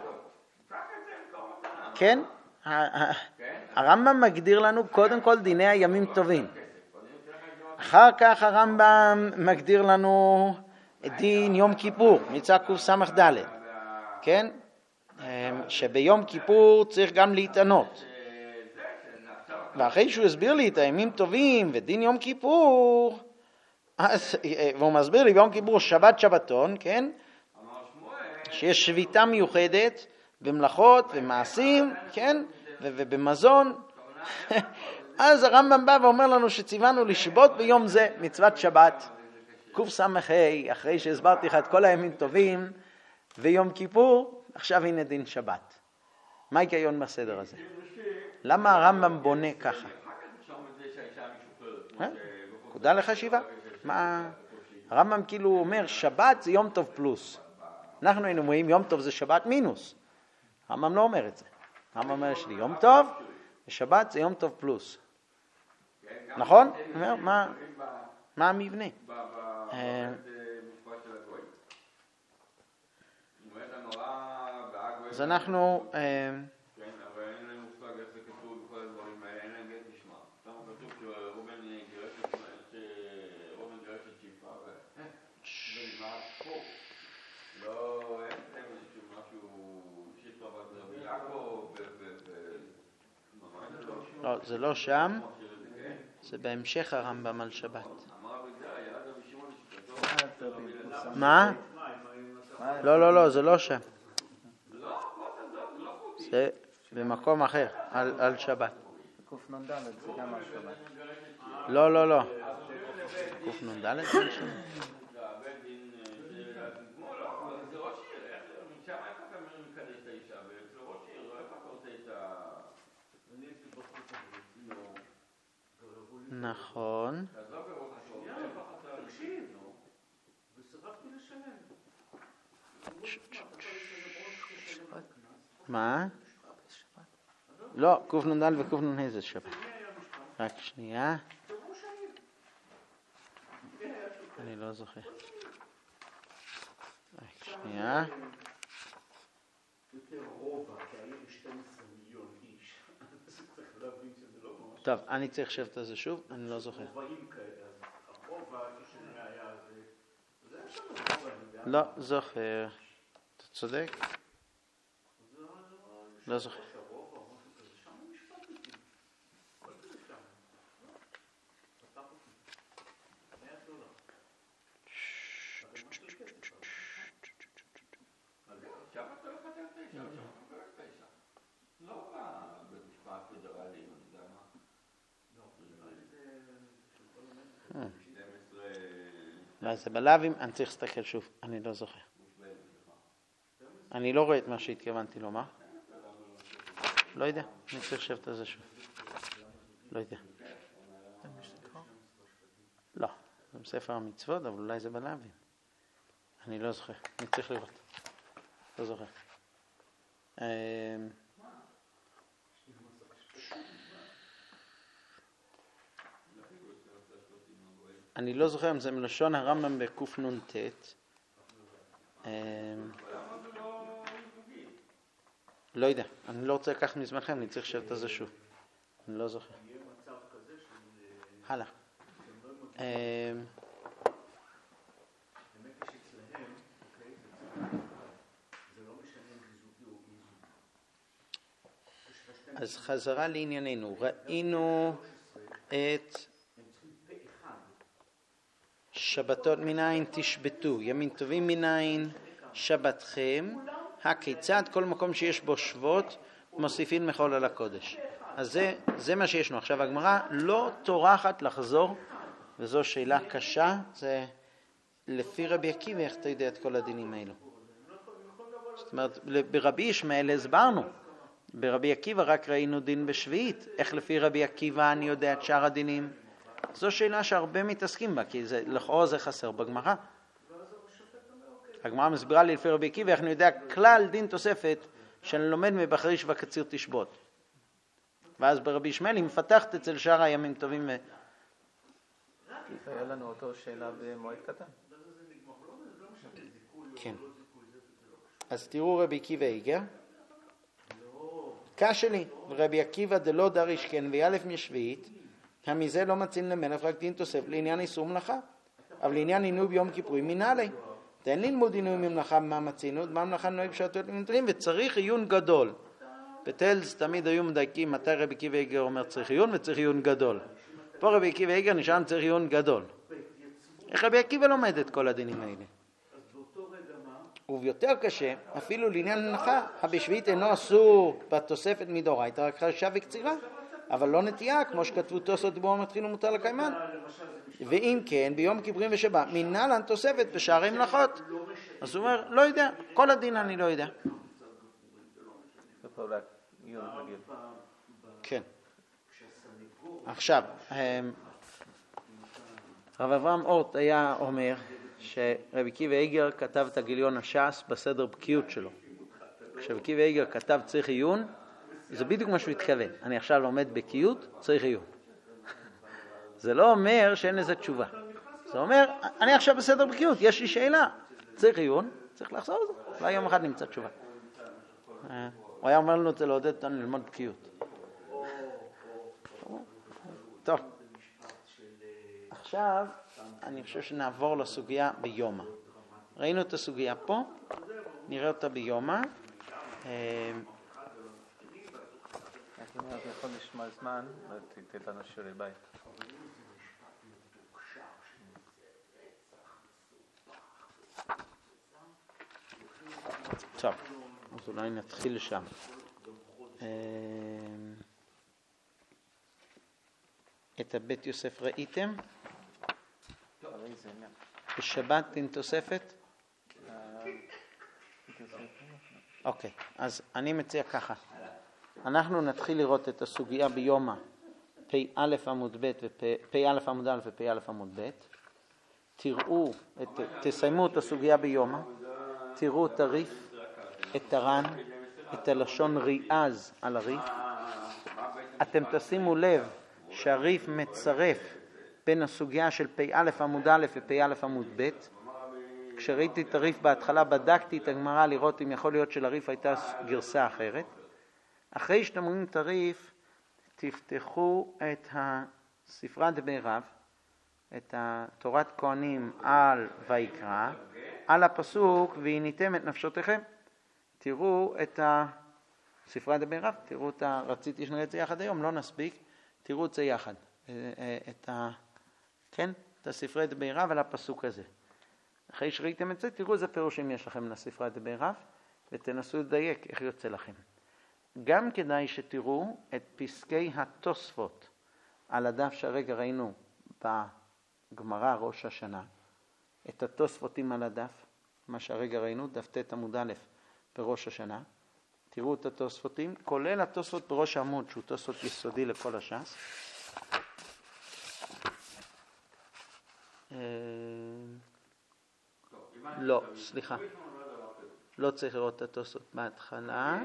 כן? הרמב"ם מגדיר לנו קודם כל דיני הימים טובים. אחר כך הרמב"ם מגדיר לנו דין יום כיפור, מצווה קס"ד. כן? שביום כיפור צריך גם להתענות. ואחרי שהוא הסביר לי את הימים טובים ודין יום כיפור, והוא מסביר לי ביום כיפור שבת שבתון, כן? שיש שביתה מיוחדת במלאכות ומעשים, כן? ובמזון. אז הרמב"ם בא ואומר לנו שציוונו לשבות ביום זה, מצוות שבת. קס"ה, אחרי שהסברתי לך את כל הימים טובים ויום כיפור, עכשיו הנה דין שבת. מה ההיגיון בסדר הזה? למה הרמב"ם בונה ככה? נקודה לחשיבה. מה? הרמב"ם כאילו אומר שבת זה יום טוב פלוס. אנחנו היינו אומרים יום טוב זה שבת מינוס. הרמב"ם לא אומר את זה. הרמב"ם אומר שלי יום טוב ושבת זה יום טוב פלוס. נכון? אומר, מה המבנה? אז אנחנו לא, זה לא שם, זה בהמשך הרמב"ם על שבת. מה? לא, זה לא שם. זה במקום אחר, על שבת. קנ"ד זה גם על שבת. לא. קנ"ד זה על שבת. נכון. מה? לא, קנ"ד וקנ"ה זה שבת. רק שנייה. אני לא זוכר. רק שנייה. טוב, אני צריך לשבת על זה שוב, אני לא זוכר. לא זוכר. אתה צודק? לא זוכר. זה בלאווים, אני צריך להסתכל שוב, אני לא זוכר. אני לא רואה את מה שהתכוונתי לומר. לא יודע, אני צריך לשבת על זה שוב. לא יודע. לא, זה בספר המצוות, אבל אולי זה בלאווים. אני לא זוכר, אני צריך לראות. לא זוכר. אני לא זוכר אם זה מלשון הרמב"ם בקנ"ט. לא יודע, אני לא רוצה לקחת מזמנכם, אני צריך לשבת על זה שוב. אני לא זוכר. הלאה. אז חזרה לענייננו. ראינו את שבתות מניין תשבתו, ימים טובים מניין שבתכם, הכיצד כל מקום שיש בו שבות מוסיפין מחול על הקודש. אז זה מה שישנו. עכשיו הגמרא לא טורחת לחזור, וזו שאלה קשה, זה לפי רבי עקיבא, איך אתה יודע את כל הדינים האלו? זאת אומרת, ברבי ישמעאל הסברנו, ברבי עקיבא רק ראינו דין בשביעית, איך לפי רבי עקיבא אני יודע את שאר הדינים? זו שאלה שהרבה מתעסקים בה, כי לכאורה זה חסר בגמרא. הגמרא מסבירה לי לפי רבי עקיבא, איך אני יודע כלל דין תוספת שאני לומד מבחריש וקציר תשבות. ואז ברבי ישמעאל היא מפתחת אצל שאר הימים טובים. היה לנו אותו שאלה במועד קטן. כן. אז תראו רבי עקיבא איגר. קשה לי, רבי עקיבא דלא דריש כן ויאלף משביעית, המזה לא מצין למלך רק דין תוסף לעניין איסור מלאכה. אבל לעניין עינוי ביום כיפורים מנהלי. תן ללמוד עינוי ממלאכה מה מצינות, מה מלאכה נוהג בשעתות למנטרים, וצריך עיון גדול. בטלס תמיד היו מדייקים מתי רבי עקיבא איגר אומר צריך עיון וצריך עיון גדול. פה רבי עקיבא איגר נשאר צריך עיון גדול. איך רבי עקיבא לומד את כל הדינים האלה? אז באותו רגע מה? וביותר קשה, אפילו לעניין הנחה, הבשביעית אינו אסור בתוספת מדאורייתא, רק חרשה וקצירה, אבל לא נטייה, כמו שכתבו תוספות דיבור מתחיל ומותר לקיימן. ואם כן, ביום כיפורים ושבת, מנהלן תוספת בשערי מלאכות. אז הוא אומר, לא יודע, כל הדין אני לא יודע. כן. עכשיו, רב אברהם אורט היה אומר שרבי עקיבא איגר כתב את הגיליון הש"ס בסדר בקיאות שלו. כשרבי עקיבא איגר כתב צריך עיון, זה בדיוק מה שהוא התכוון. אני עכשיו לומד בקיאות, צריך עיון. זה לא אומר שאין לזה תשובה. זה אומר, אני עכשיו בסדר בקיאות, יש לי שאלה. צריך עיון, צריך לחזור על זה. אולי יום אחד נמצא תשובה. הוא היה אומר לנו את זה לעודד אותנו ללמוד בקיאות. טוב. עכשיו אני חושב שנעבור לסוגיה ביומא. ראינו את הסוגיה פה, נראה אותה ביומא. אתה יכול לשמוע זמן, תתן לנו שיעורי בית. טוב, אז אולי נתחיל שם. את הבית יוסף ראיתם? בשבת עם תוספת? אוקיי, אז אני מציע ככה. אנחנו נתחיל לראות את הסוגיה ביומא, פ"א עמוד ב' ופ"א עמוד א' ופ"א עמוד ב'. תראו, תסיימו את הסוגיה ביומא, תראו את הריף, את הר"ן, את הלשון ריאז על הריף. אתם תשימו לב שהריף מצרף בין הסוגיה של פ"א עמוד א' ופ"א עמוד ב'. כשראיתי את הריף בהתחלה בדקתי את הגמרא לראות אם יכול להיות שלריף הייתה גרסה אחרת. אחרי שאתם רואים את הריף, תפתחו את הספרה דבי רב, את תורת כהנים על ויקרא, על הפסוק והניתם את נפשותיכם. תראו את הספרה דבי רב, תראו את רציתי שנראה את זה יחד היום, לא נספיק, תראו את זה יחד. את הספרה דבי רב על הפסוק הזה. אחרי שראיתם את זה, תראו איזה פירושים יש לכם לספרה דבי רב, ותנסו לדייק איך יוצא לכם. גם כדאי שתראו את פסקי התוספות על הדף שהרגע ראינו בגמרא ראש השנה, את התוספותים על הדף, מה שהרגע ראינו, דף ט' עמוד א' בראש השנה. תראו את התוספותים, כולל התוספות בראש העמוד, שהוא תוספות יסודי לכל הש"ס. לא, סליחה. לא צריך לראות את התוספות בהתחלה.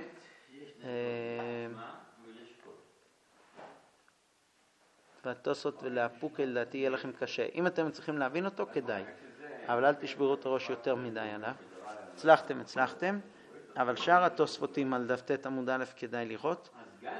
והתוספות ולהפוק לדעתי יהיה לכם קשה. אם אתם צריכים להבין אותו, כדאי. אבל אל תשברו את הראש יותר מדי עליו. הצלחתם. אבל שאר התוספותים על דף ט' עמוד א' כדאי לראות.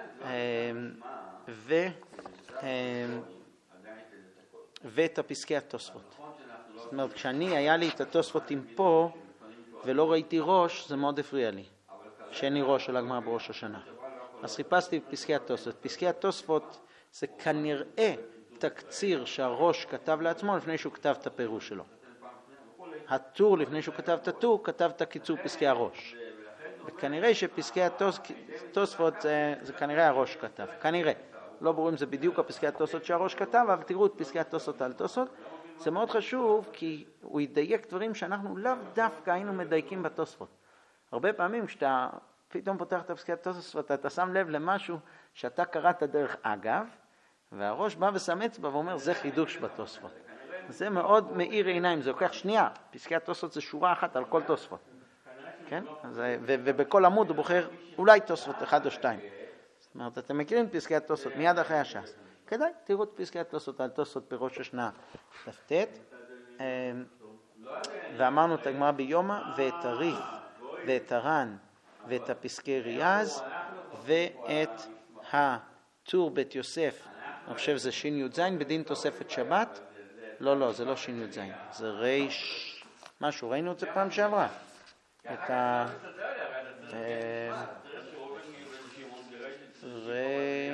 ואת הפסקי התוספות. זאת אומרת, כשאני היה לי את התוספותים פה ולא ראיתי ראש, זה מאוד הפריע לי. שאין לי ראש של הגמרא בראש השנה. אז חיפשתי פסקי התוספות. פסקי התוספות זה כנראה תקציר שהראש כתב לעצמו לפני שהוא כתב את הפירוש שלו. הטור לפני שהוא כתב את הטור, כתב את הקיצור פסקי הראש. וכנראה שפסקי התוספות זה כנראה הראש כתב. כנראה. לא ברור אם זה בדיוק הפסקי התוספות שהראש כתב, אבל תראו את פסקי התוספות על תוספות. זה מאוד חשוב כי הוא ידייק דברים שאנחנו לאו דווקא היינו מדייקים בתוספות. הרבה פעמים כשאתה פתאום פותח את הפסקי התוספות, אתה שם לב למשהו שאתה קראת דרך אגב, והראש בא ושם אצבע ואומר, זה חידוש בתוספות. זה מאוד מאיר עיניים, זה לוקח שנייה. פסקי התוספות זה שורה אחת על כל תוספות. כן? ובכל עמוד הוא בוחר אולי תוספות אחד או שתיים. זאת אומרת, אתם מכירים את פסקי התוספות מיד אחרי הש"ס. כדאי, תראו את פסקי התוספות על תוספות בראש השנה דף ט'. ואמרנו את הגמרא ביומא, ואת הריף, ואת הר"ן, ואת הפסקי ריאז, ואת הטור בית יוסף, אני חושב זה שין י' ז' בדין תוספת שבת. לא, זה לא שין י' ז', זה ריש משהו, ראינו את זה פעם שעברה. את ה...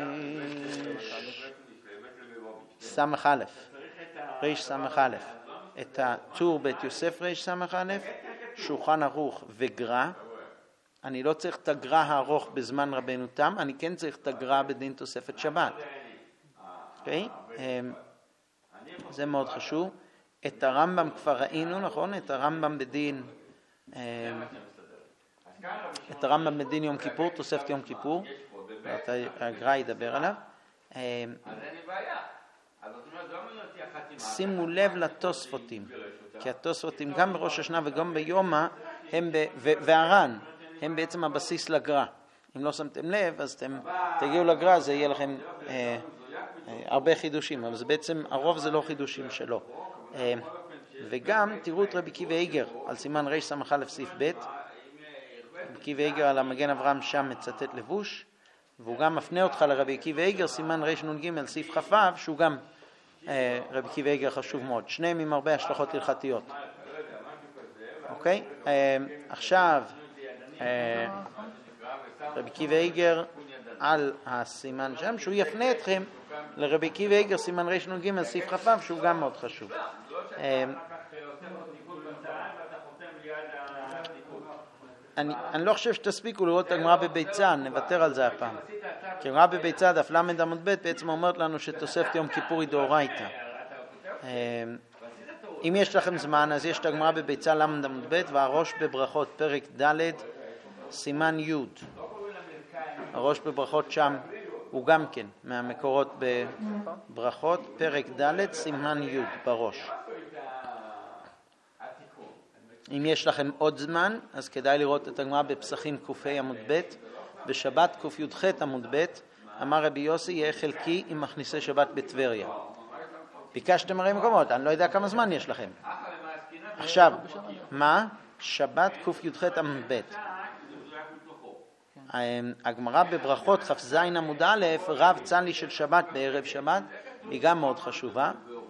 ריש סמך א', ריש סמך א'. את הטור בית יוסף רש סמך א', שולחן ערוך וגר"א. אני לא צריך את הגר"א הארוך בזמן רבנו תם, אני כן צריך את הגר"א בדין תוספת שבת. אוקיי? זה מאוד חשוב. את הרמב"ם כבר ראינו, נכון? את הרמב"ם בדין יום כיפור, תוספת יום כיפור. הגר"א ידבר עליו. שימו לב לתוספותים, כי התוספותים גם בראש השנה וגם ביומא והר"ן הם בעצם הבסיס לגר"א. אם לא שמתם לב, אז אתם תגיעו לגר"א, זה יהיה לכם הרבה חידושים, אבל זה בעצם, הרוב זה לא חידושים שלו. וגם תראו את רבי עקיבא איגר על סימן ר' סמך א' סעיף ב'. רבי עקיבא איגר על המגן אברהם שם מצטט לבוש, והוא גם מפנה אותך לרבי עקיבא איגר סימן ר' נ"ג סעיף כ"ו, שהוא גם רבי עקיבא איגר חשוב מאוד. שניהם עם הרבה השלכות הלכתיות. אוקיי? עכשיו רבי עקיבא איגר על הסימן שם, שהוא יפנה אתכם לרבי עקיבא איגר סימן ר' נ"ג סעיף כ"ו, שהוא גם מאוד חשוב. אני לא חושב שתספיקו לראות את הגמרא בביצה, נוותר על זה הפעם. כי הגמרא בביצה דף למד עמוד ב' בעצם אומרת לנו שתוספת יום כיפור היא דאורייתא. אם יש לכם זמן, אז יש את הגמרא בביצה למד עמוד ב' והראש בברכות פרק ד' סימן י'. הראש בברכות שם הוא גם כן מהמקורות בברכות פרק ד' סימן י' בראש. אם יש לכם עוד זמן, אז כדאי לראות את הגמרא בפסחים ק"ה עמוד ב', בשבת קי"ח עמוד ב', אמר רבי יוסי יהיה חלקי עם מכניסי שבת בטבריה. ביקשתם הרי מקומות, אני לא יודע כמה זמן יש לכם. עכשיו, מה? שבת קי"ח עמוד ב'. הגמרא בברכות כ"ז עמוד א', רב צלי של שבת בערב שבת, היא גם מאוד חשובה.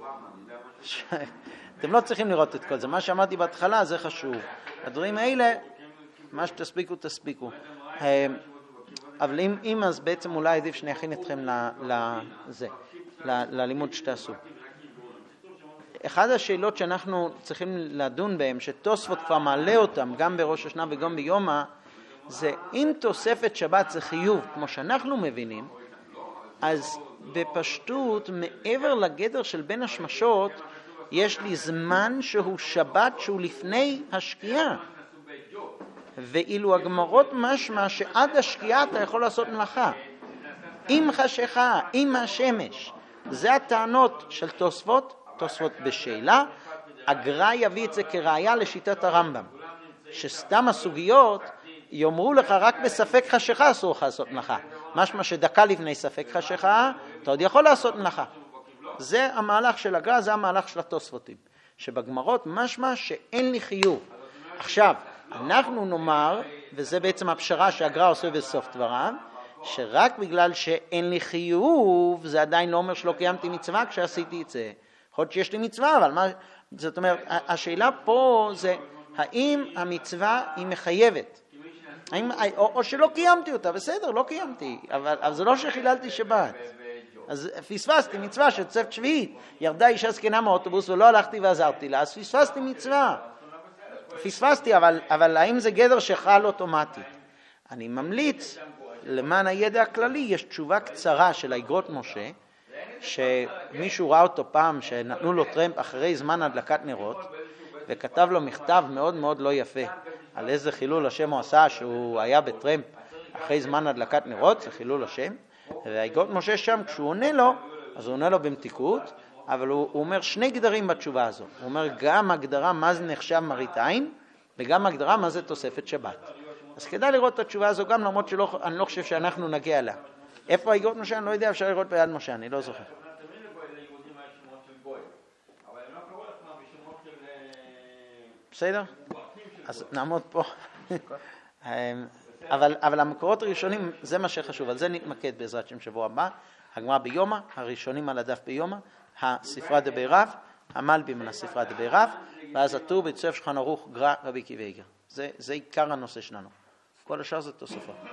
אתם לא צריכים לראות את כל זה. מה שאמרתי בהתחלה זה חשוב. הדברים האלה, מה שתספיקו, תספיקו. אבל אם אז בעצם אולי עדיף שנכין אתכם ללימוד שתעשו. אחד השאלות שאנחנו צריכים לדון בהם, שתוספות כבר מעלה אותם גם בראש השנה וגם ביומא, זה אם תוספת שבת זה חיוב, כמו שאנחנו מבינים, אז בפשטות, מעבר לגדר של בין השמשות, יש לי זמן שהוא שבת שהוא לפני השקיעה. ואילו הגמרות משמע שעד השקיעה אתה יכול לעשות מלאכה. עם חשיכה, עם השמש. זה הטענות של תוספות, תוספות בשאלה. הגר"א יביא את זה כראיה לשיטת הרמב"ם. שסתם הסוגיות יאמרו לך רק בספק חשיכה אסור לך לעשות מלאכה. משמע שדקה לפני ספק חשיכה, אתה עוד יכול לעשות מלאכה. זה המהלך של הגר"א, זה המהלך של התוספותים. שבגמרות משמע שאין לי חיוב. עכשיו, אנחנו נאמר, וזה בעצם הפשרה שהגר"א עושה בסוף דבריו, שרק בגלל שאין לי חיוב, זה עדיין לא אומר שלא קיימתי מצווה כשעשיתי את זה. יכול להיות שיש לי מצווה, אבל מה, זאת אומרת, השאלה פה זה, האם המצווה היא מחייבת? או שלא קיימתי אותה, בסדר, לא קיימתי, אבל זה לא שחיללתי שבת. אז פספסתי מצווה של תוספת שביעית. ירדה אישה זקנה מהאוטובוס ולא הלכתי ועזרתי לה, אז פספסתי מצווה. פספסתי, אבל האם זה גדר שחל אוטומטית? אני ממליץ, למען הידע הכללי, יש תשובה קצרה של האגרות משה, שמישהו ראה אותו פעם שנתנו לו טרמפ אחרי זמן הדלקת נרות, וכתב לו מכתב מאוד מאוד לא יפה, על איזה חילול השם הוא עשה, שהוא היה בטרמפ אחרי זמן הדלקת נרות, זה חילול השם, והאגרות משה שם, כשהוא עונה לו, אז הוא עונה לו במתיקות, אבל הוא אומר שני גדרים בתשובה הזו. הוא אומר גם הגדרה מה זה נחשב מראית עין, וגם הגדרה מה זה תוספת שבת. אז כדאי לראות את התשובה הזו גם, למרות שאני לא חושב שאנחנו נגיע אליה. איפה האגרות משה? אני לא יודע, אפשר לראות ביד משה, אני לא זוכר. בסדר? אז נעמוד פה. אבל המקורות הראשונים, זה מה שחשוב, על זה נתמקד בעזרת שם שבוע הבא. הגמרא ביומא, הראשונים על הדף ביומא, הספרה דבי רב, המלבים על הספרה דבי רב, ואז הטור בית יוסף שולחן ערוך גר"א רבי עקיבא איגר. זה עיקר הנושא שלנו. כל השאר זה תוספות.